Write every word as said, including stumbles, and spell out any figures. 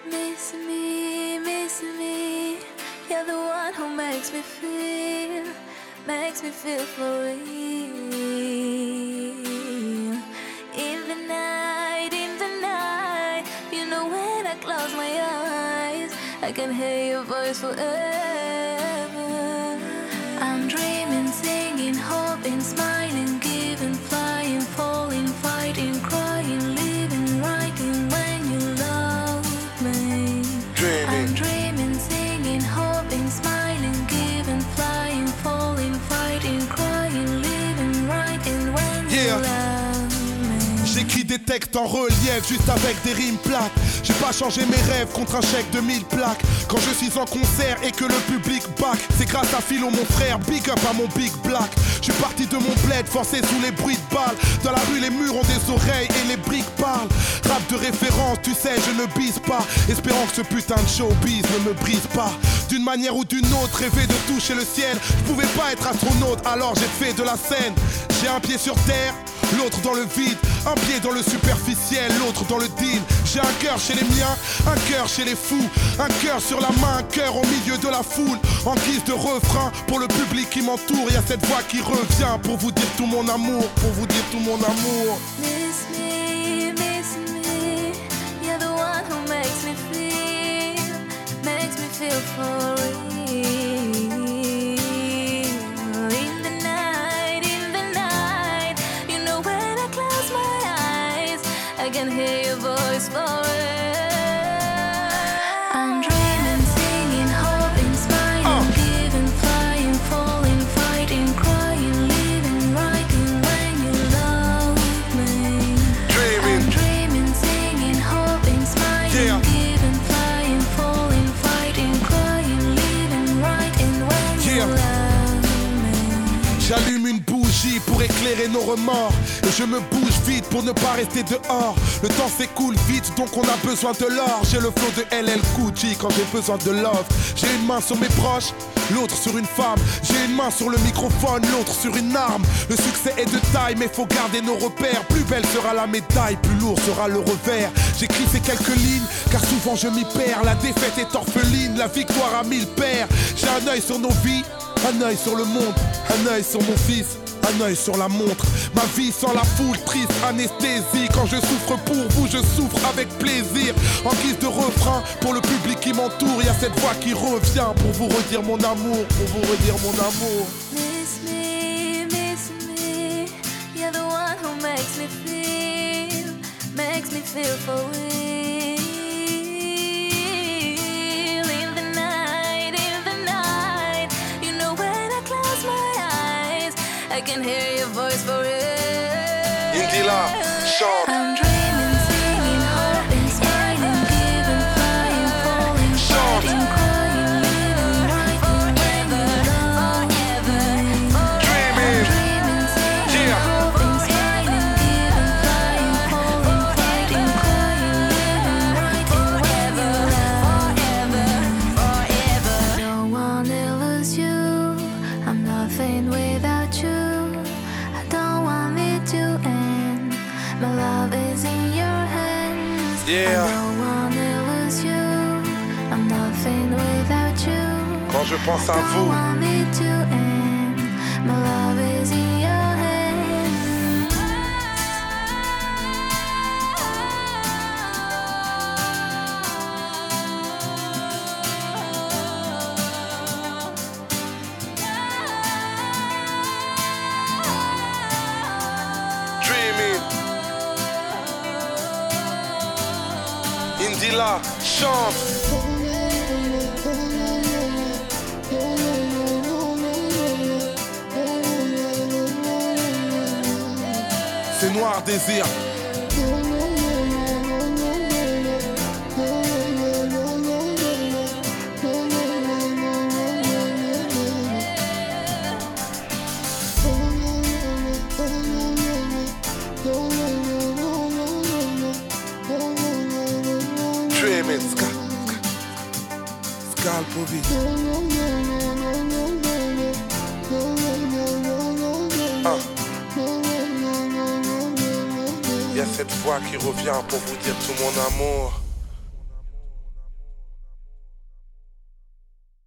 Miss me, miss me. You're the one who makes me feel, makes me feel for real. In the night, in the night, you know when I close my eyes, I can hear your voice forever. I'm dreaming, singing, hoping, smiling, giving, flying, falling, fighting, crying, living, writing when you love me. Dreaming. I'm dreaming, singing, hoping, smiling, giving, flying, falling, fighting, crying, living, writing when Yeah. you love me. J'écris des textes en relief, juste avec des rimes plates. J'ai pas changé mes rêves contre un chèque de mille plaques. Quand je suis en concert et que le public back, c'est grâce à Philo mon frère, big up à mon big black. Je suis parti de mon bled, forcé sous les bruits de balles. Dans la rue les murs ont des oreilles et les briques parlent. Rap de référence, tu sais je ne bise pas, espérant que ce putain de showbiz ne me brise pas. D'une manière ou d'une autre, rêver de toucher le ciel. Je pouvais pas être astronaute, alors j'ai fait de la scène. J'ai un pied sur terre, l'autre dans le vide. Un pied dans le superficiel, l'autre dans le deal. J'ai un cœur chez les miens, un cœur chez les fous. Un cœur sur la main, un cœur au milieu de la foule. En guise de refrain, pour le public qui m'entoure, y'a cette voix qui revient pour vous dire tout mon amour, pour vous dire tout mon amour. Miss me, miss me. You're the one who makes me feel, makes me feel for real. In the night, in the night, you know when I close my eyes, I can hear your voice forever. I'm dreaming, singing, hoping, smiling, giving, flying, falling, fighting, crying, living, writing when you love me. Dreaming. I'm dreaming, singing, hoping, smiling, Yeah. giving, flying, falling, fighting, crying, living, writing when Yeah. you love me. J'allume une bougie pour éclairer nos remords. Et je me bouge vite pour ne pas rester dehors. Le temps s'écoule vite donc on a besoin de l'or. J'ai le flow de L L Cool J quand j'ai besoin de love. J'ai une main sur mes proches, l'autre sur une femme. J'ai une main sur le microphone, l'autre sur une arme. Le succès est de taille mais faut garder nos repères. Plus belle sera la médaille, plus lourd sera le revers. J'écris ces quelques lignes car souvent je m'y perds. La défaite est orpheline, la victoire a mille pères. J'ai un œil sur nos vies, un œil sur le monde, un œil sur mon fils, un œil sur la montre. Ma vie sans la foule, triste anesthésie. Quand je souffre pour vous, je souffre avec plaisir. En guise de refrain, pour le public qui m'entoure, y'a cette voix qui revient pour vous redire mon amour, pour vous redire mon amour. Miss me, miss me. You're the one who makes me feel, makes me feel for real. In the night, in the night, you know when I close my eyes, I can hear your voice forever. Indila, chante. I'm dreaming, singing, hoping, smiling, giving, flying, falling, fighting, crying, living, writing when you love me. Dreaming. Dreaming, singing, Yeah. hoping, smiling, giving, flying, falling, fighting, crying, living, writing when you love me. No one else you. I'm nothing without you. I don't want it to end. My love is in your hands. Yeah. I don't wanna lose you. I'm nothing without you. Quand je pense à Don't vous, want it to end. My love is in your hands. dreaming. Indila, chante. C'est Noir Désir. Dreaming. Ska, ska, Scalpovi. Ah. Il y a cette voix qui revient pour vous dire tout mon amour.